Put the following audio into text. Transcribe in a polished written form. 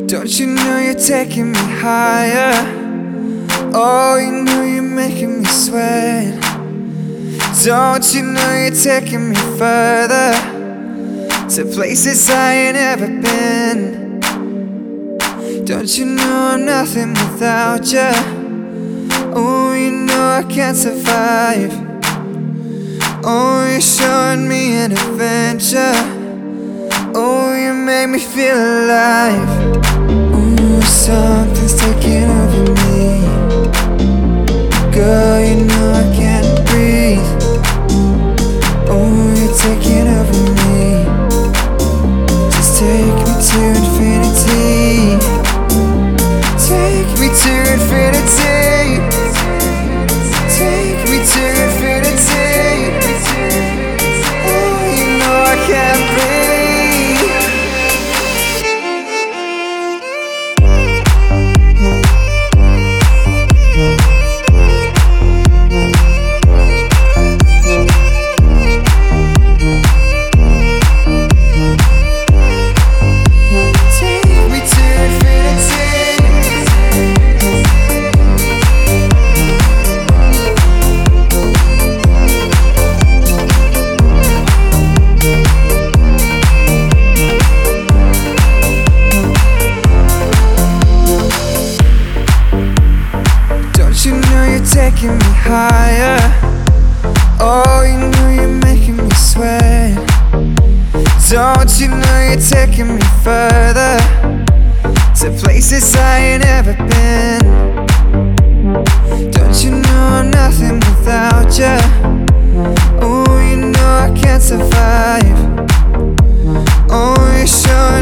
Don't you know you're taking me higher? Oh, you know you're making me sweat. Don't you know you're taking me further, to places I ain't ever been. Don't you know I'm nothing without you? Oh, you know I can't survive. Oh, you're showing me an adventure. Oh, you make me feel alive. Oh, something's taking over me. Girl, you know I can't breathe. Oh, you're taking over me. Just take me to infinity. Take me to infinity. Take me to infinity. Oh, you know I can't breathe. Taking me higher. Oh, you know you're making me sweat. Don't you know you're taking me further, to places I ain't ever been. Don't you know I'm nothing without you? Oh, you know I can't survive. Oh, you're showing